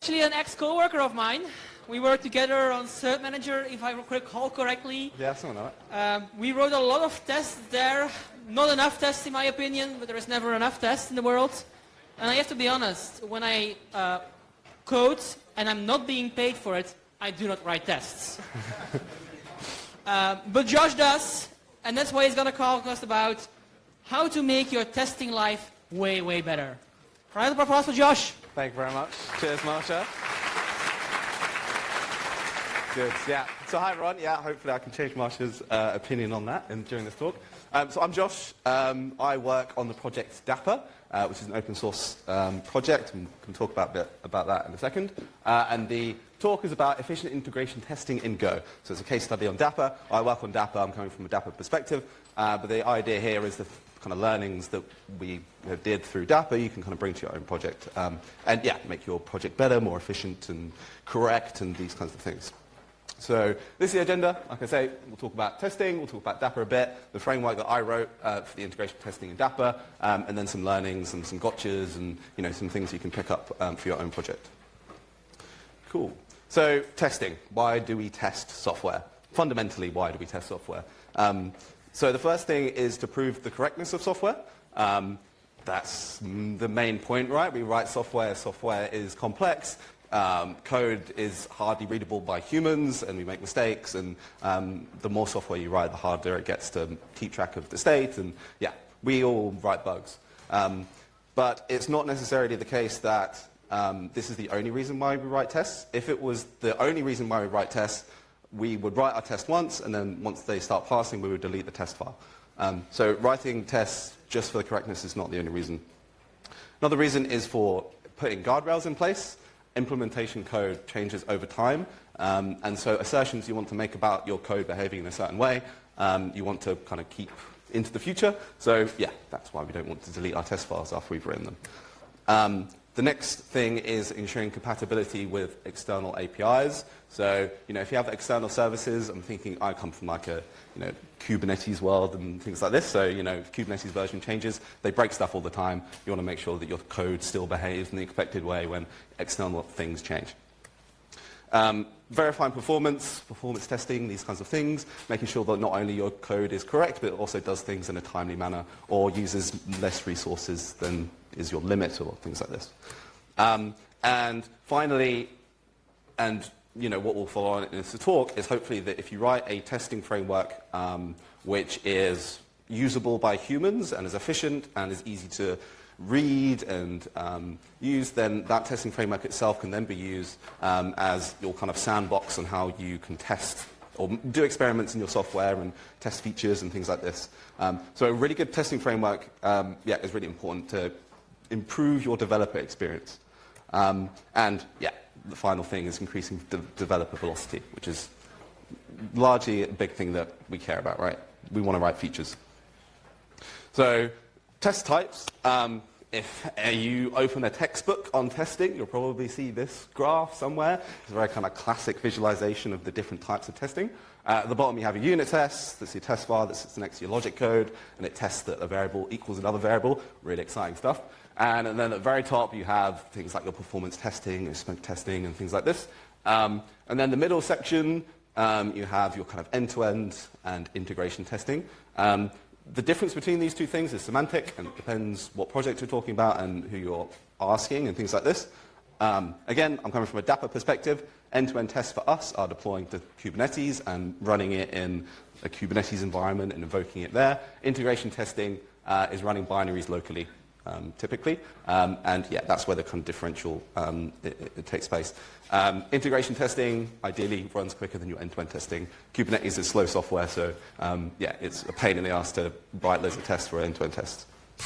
Actually, an ex-coworker of mine. We worked together on Cert Manager, if I recall correctly. Yeah, something like that. We wrote a lot of tests there. Not enough tests, in my opinion, but there is never enough tests in the world. And I have to be honest, when I code and I'm not being paid for it, I do not write tests. But Josh does, and that's why he's going to talk to us about how to make your testing life way, way better. Round of applause for Josh. Thank you very much. Cheers, Marsha. Good, yeah. So hi, everyone. Yeah, hopefully I can change Marsha's opinion on that during this talk. So I'm Josh. I work on the project Dapper, which is an open source project, and we can talk a bit about that in a second. And the talk is about efficient integration testing in Go. So it's a case study on Dapper. I work on Dapper. I'm coming from a Dapper perspective. But the idea here is the kind of learnings that we did through Dapper, you can kind of bring to your own project. And yeah, make your project better, more efficient and correct and these kinds of things. So this is the agenda. Like I say, we'll talk about testing, we'll talk about Dapper a bit, the framework that I wrote for the integration testing in Dapper, and then some learnings and some gotchas and some things you can pick up for your own project. Cool. So testing. Why do we test software? Fundamentally, why do we test software? So the first thing is to prove the correctness of software. That's the main point, right? We write software. Software is complex. Code is hardly readable by humans, and we make mistakes. And the more software you write, the harder it gets to keep track of the state. And yeah, we all write bugs. But it's not necessarily the case that this is the only reason why we write tests. If it was the only reason why we write tests, we would write our test once, and then once they start passing, we would delete the test file. So writing tests just for the correctness is not the only reason. Another reason is for putting guardrails in place. Implementation code changes over time, and so assertions you want to make about your code behaving in a certain way, you want to kind of keep into the future. So yeah, that's why we don't want to delete our test files after we've written them. The next thing is ensuring compatibility with external APIs. So, if you have external services, I'm thinking I come from like a, Kubernetes world and things like this. So, if Kubernetes version changes, they break stuff all the time. You want to make sure that your code still behaves in the expected way when external things change. Verifying performance testing, these kinds of things, making sure that not only your code is correct, but it also does things in a timely manner or uses less resources than is your limit or things like this. And finally, what will follow on in this talk is hopefully that if you write a testing framework which is usable by humans and is efficient and is easy to read and use, then that testing framework itself can then be used as your kind of sandbox on how you can test or do experiments in your software and test features and things like this. So a really good testing framework is really important to improve your developer experience. And yeah, the final thing is increasing developer velocity, which is largely a big thing that we care about, right? We want to write features. So test types. If you open a textbook on testing, you'll probably see this graph somewhere. It's a very kind of classic visualization of the different types of testing. At the bottom, you have a unit test. That's your test file that sits next to your logic code, and it tests that a variable equals another variable. Really exciting stuff. And then at the very top, you have things like your performance testing, your smoke testing, and things like this. And then the middle section, you have your kind of end-to-end and integration testing. The difference between these two things is semantic, and it depends what project you're talking about and who you're asking and things like this. Again, I'm coming from a Dapper perspective. End-to-end tests for us are deploying to Kubernetes and running it in a Kubernetes environment and invoking it there. Integration testing is running binaries locally, typically. And yeah, that's where the kind of differential it takes place. Integration testing ideally runs quicker than your end-to-end testing. Kubernetes is slow software, so yeah, it's a pain in the ass to write loads of tests for end-to-end tests.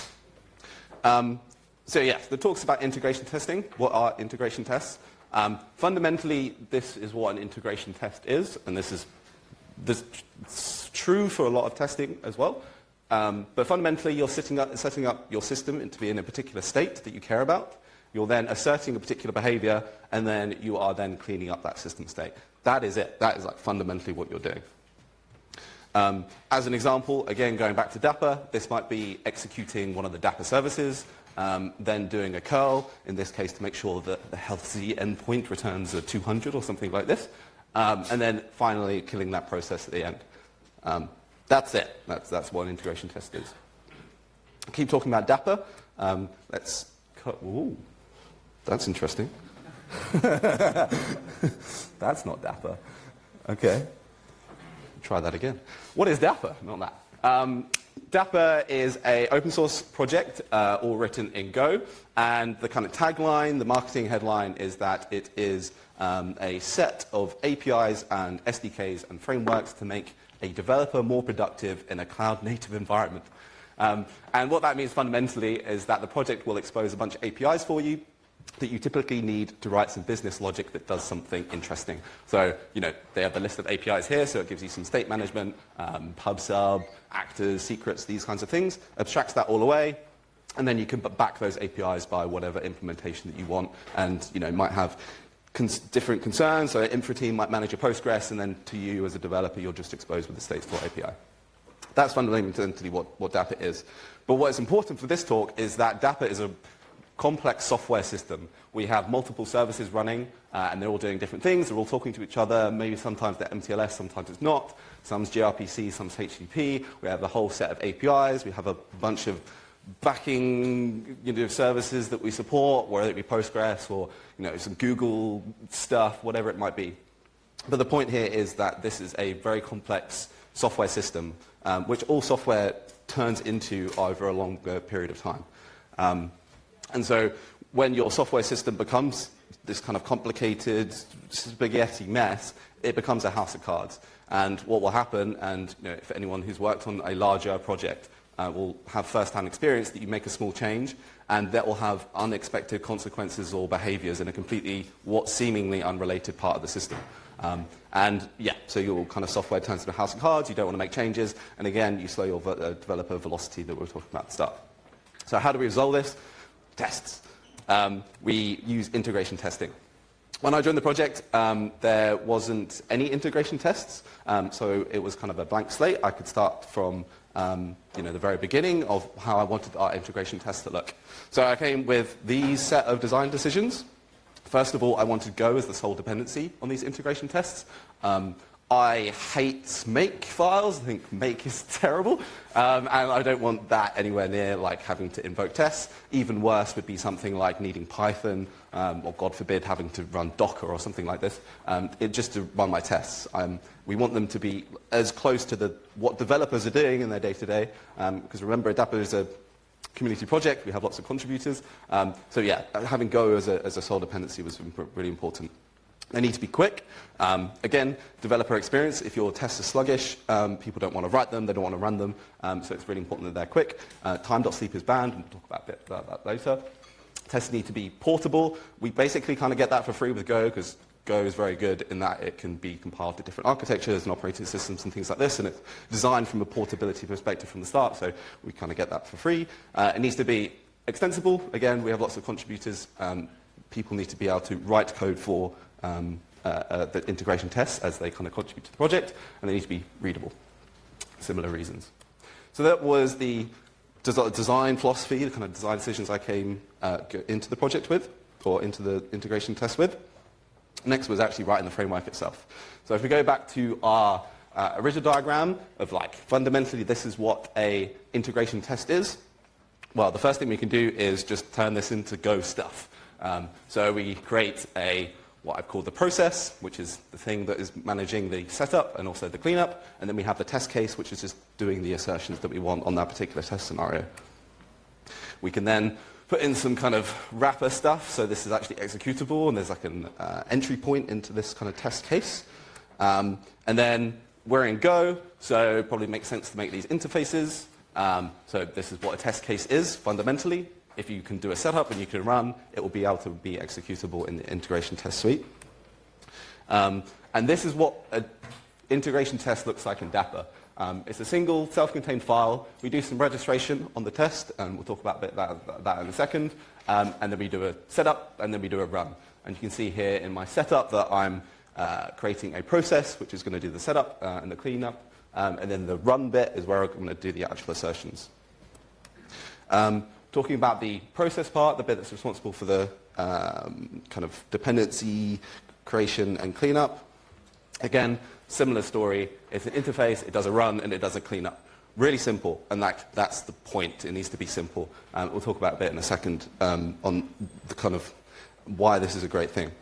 So yeah, the talk's about integration testing. What are integration tests? Fundamentally, this is what an integration test is, and this is true for a lot of testing as well. But fundamentally, you're setting up your system to be in a particular state that you care about. You're then asserting a particular behavior, and then you are then cleaning up that system state. That is it. That is like fundamentally what you're doing. As an example, again, going back to Dapper, this might be executing one of the Dapper services, then doing a curl, in this case to make sure that the health Z endpoint returns a 200 or something like this, and then finally killing that process at the end. That's it. That's what an integration test is. Keep talking about Dapper. Let's cut. Ooh, that's interesting. That's not Dapper. Okay. Try that again. What is Dapper? Not that. Dapper is an open source project, all written in Go, and the kind of tagline, the marketing headline is that it is a set of APIs and SDKs and frameworks to make a developer more productive in a cloud-native environment. And what that means fundamentally is that the project will expose a bunch of APIs for you that you typically need to write some business logic that does something interesting. So, they have the list of APIs here, so it gives you some state management, pub sub, actors, secrets, these kinds of things, abstracts that all away, and then you can back those APIs by whatever implementation that you want, and, might have different concerns. So an infra team might manage a Postgres, and then to you as a developer, you're just exposed with the state store API. That's fundamentally what Dapper is. But what is important for this talk is that Dapper is a complex software system. We have multiple services running, and they're all doing different things. They're all talking to each other. Maybe sometimes they're MTLS, sometimes it's not. Some's gRPC, some's HTTP. We have a whole set of APIs. We have a bunch of backing services that we support, whether it be Postgres or some Google stuff, whatever it might be. But the point here is that this is a very complex software system, which all software turns into over a longer period of time. And so when your software system becomes this kind of complicated spaghetti mess, it becomes a house of cards. And what will happen, and if anyone who's worked on a larger project will have first-hand experience, that you make a small change, and that will have unexpected consequences or behaviors in a completely, seemingly unrelated part of the system. So your kind of software turns into a house of cards, you don't want to make changes, and again, you slow your developer velocity that we were talking about at the start. So how do we resolve this? Tests. We use integration testing. When I joined the project, there wasn't any integration tests, so it was kind of a blank slate. I could start from the very beginning of how I wanted our integration tests to look. So I came with these set of design decisions. First of all, I wanted Go as the sole dependency on these integration tests. I hate make files. I think make is terrible. And I don't want that anywhere near having to invoke tests. Even worse would be something like needing Python, or God forbid, having to run Docker or something like this, just to run my tests. We want them to be as close to what developers are doing in their day-to-day. Because remember, Dapper is a community project. We have lots of contributors. Having Go as a sole dependency was really important. They need to be quick. Again, developer experience. If your tests are sluggish, people don't want to write them, they don't want to run them, so it's really important that they're quick. Time.sleep is banned, and we'll talk about a bit about that later. Tests need to be portable. We basically kind of get that for free with Go, because Go is very good in that it can be compiled to different architectures and operating systems and things like this, and it's designed from a portability perspective from the start, so we kind of get that for free. It needs to be extensible. Again, we have lots of contributors. People need to be able to write code for the integration tests as they kind of contribute to the project, and they need to be readable. Similar reasons. So that was the design philosophy, the kind of design decisions I came into the project with, or into the integration test with. Next was actually writing the framework itself. So if we go back to our original diagram of fundamentally this is what a integration test is, well, the first thing we can do is just turn this into Go stuff. So we create what I've called the process, which is the thing that is managing the setup and also the cleanup, and then we have the test case, which is just doing the assertions that we want on that particular test scenario. We can then put in some kind of wrapper stuff, so this is actually executable, and there's an entry point into this kind of test case. And then we're in Go, so it probably makes sense to make these interfaces. So this is what a test case is, fundamentally. If you can do a setup and you can run, it will be able to be executable in the integration test suite. And this is what an integration test looks like in Dapper. It's a single self-contained file. We do some registration on the test, and we'll talk about that in a second. And then we do a setup, and then we do a run. And you can see here in my setup that I'm creating a process which is going to do the setup and the cleanup. and then the run bit is where I'm going to do the actual assertions. Talking about the process part, the bit that's responsible for the kind of dependency creation and cleanup. Again, similar story. It's an interface, it does a run, and it does a cleanup. Really simple, and that's the point. It needs to be simple. We'll talk about a bit in a second on the kind of why this is a great thing.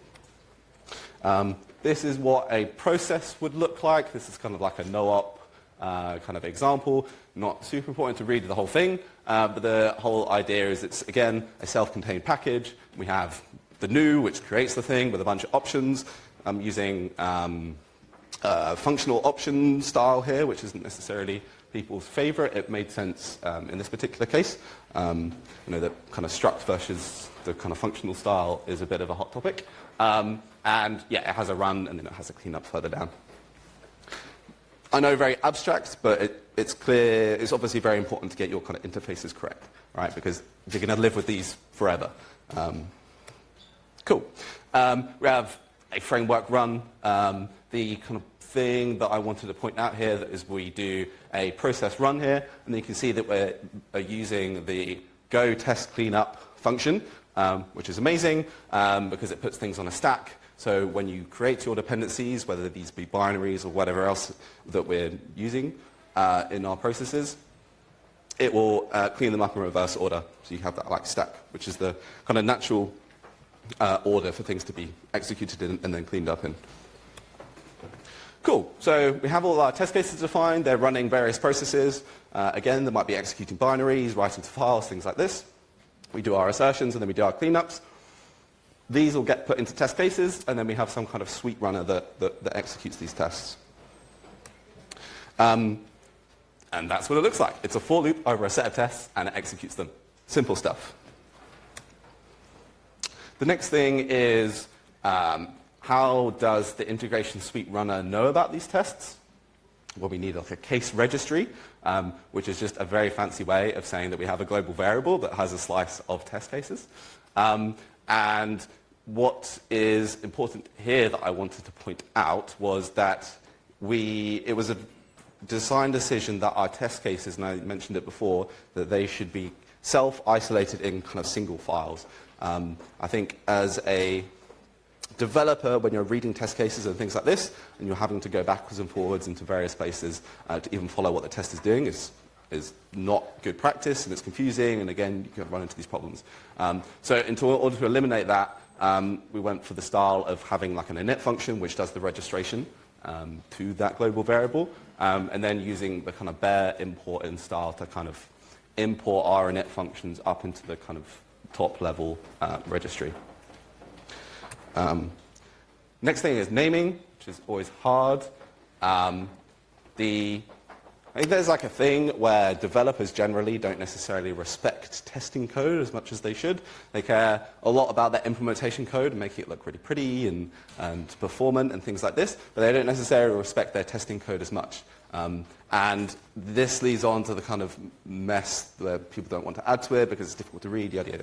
This is what a process would look like. This is kind of like a no-op kind of example. Not super important to read the whole thing, but the whole idea is it's, again, a self-contained package. We have the new, which creates the thing with a bunch of options. I'm using functional option style here, which isn't necessarily people's favorite. It made sense in this particular case. The kind of struct versus the kind of functional style is a bit of a hot topic. And yeah, it has a run and then it has a cleanup further down. I know, very abstract, but it's clear. It's obviously very important to get your kind of interfaces correct, right? Because you're going to live with these forever. Cool. We have a framework run. The kind of thing that I wanted to point out here is we do a process run here, and you can see that we're using the go test cleanup function, which is amazing because it puts things on a stack. So when you create your dependencies, whether these be binaries or whatever else that we're using in our processes, it will clean them up in reverse order. So you have that like stack, which is the kind of natural order for things to be executed in and then cleaned up in. Cool. So we have all our test cases defined. They're running various processes. Again, they might be executing binaries, writing to files, things like this. We do our assertions, and then we do our cleanups. These will get put into test cases, and then we have some kind of sweet runner that executes these tests. And that's what it looks like. It's a for loop over a set of tests, and it executes them. Simple stuff. The next thing is how does the integration suite runner know about these tests? Well, we need like a case registry, which is just a very fancy way of saying that we have a global variable that has a slice of test cases. And what is important here that I wanted to point out was that it was a design decision that our test cases, and I mentioned it before, that they should be self-isolated in kind of single files. I think as a developer, when you're reading test cases and things like this, and you're having to go backwards and forwards into various places to even follow what the test is doing is not good practice, and it's confusing, and again, you can run into these problems. So in order to eliminate that, we went for the style of having like an init function, which does the registration to that global variable, and then using the kind of bare import in style to kind of import our init functions up into the kind of top level registry. Next thing is naming, which is always hard. I think there's like a thing where developers generally don't necessarily respect testing code as much as they should. They care a lot about their implementation code and making it look really pretty and performant and things like this, but they don't necessarily respect their testing code as much. And this leads on to the kind of mess where people don't want to add to it because it's difficult to read, yada, yada.